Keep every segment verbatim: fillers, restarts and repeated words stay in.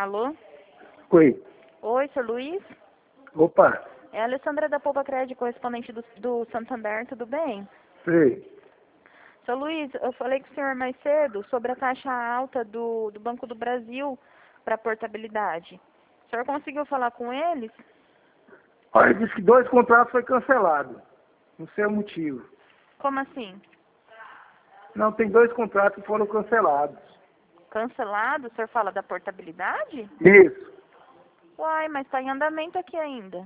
Alô? Oi. Oi, senhor Luiz? Opa. É a Alessandra da Poupa Crédito, correspondente do, do Santander, tudo bem? Sei. Seu Luiz, eu falei com o senhor mais cedo sobre a taxa alta do, do Banco do Brasil para portabilidade. O senhor conseguiu falar com eles? Olha, disse que dois contratos foi cancelado. Não sei o motivo. Como assim? Não, tem dois contratos que foram cancelados. Cancelado? O senhor fala da portabilidade? Isso. Uai, mas está em andamento aqui ainda.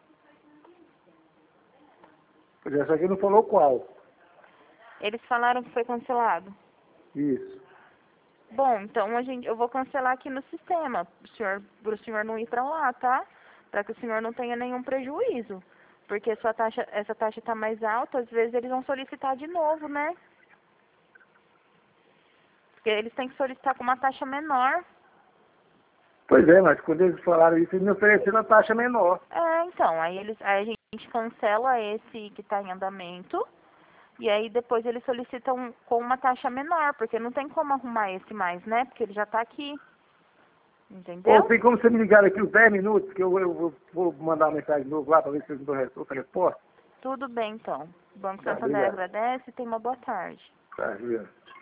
Pois é, só que não falou qual. Eles falaram que foi cancelado. Isso. Bom, então a gente, eu vou cancelar aqui no sistema, pro senhor, para o senhor não ir para lá, tá? Para que o senhor não tenha nenhum prejuízo. Porque sua taxa, essa taxa está mais alta, às vezes eles vão solicitar de novo, né? Porque eles têm que solicitar com uma taxa menor. Pois é, mas quando eles falaram isso, eles me ofereceram a taxa menor. É, então, aí, eles, aí a gente cancela esse que está em andamento. E aí depois eles solicitam com uma taxa menor, porque não tem como arrumar esse mais, né? Porque ele já está aqui. Ou Entendeu? tem como você me ligar aqui uns dez minutos, que eu, eu vou, vou mandar uma mensagem de novo lá para ver se eles me dão outra resposta? Tudo bem, então. O Banco Tá, Santander obrigado. agradece e tenha uma boa tarde. Tá, obrigado.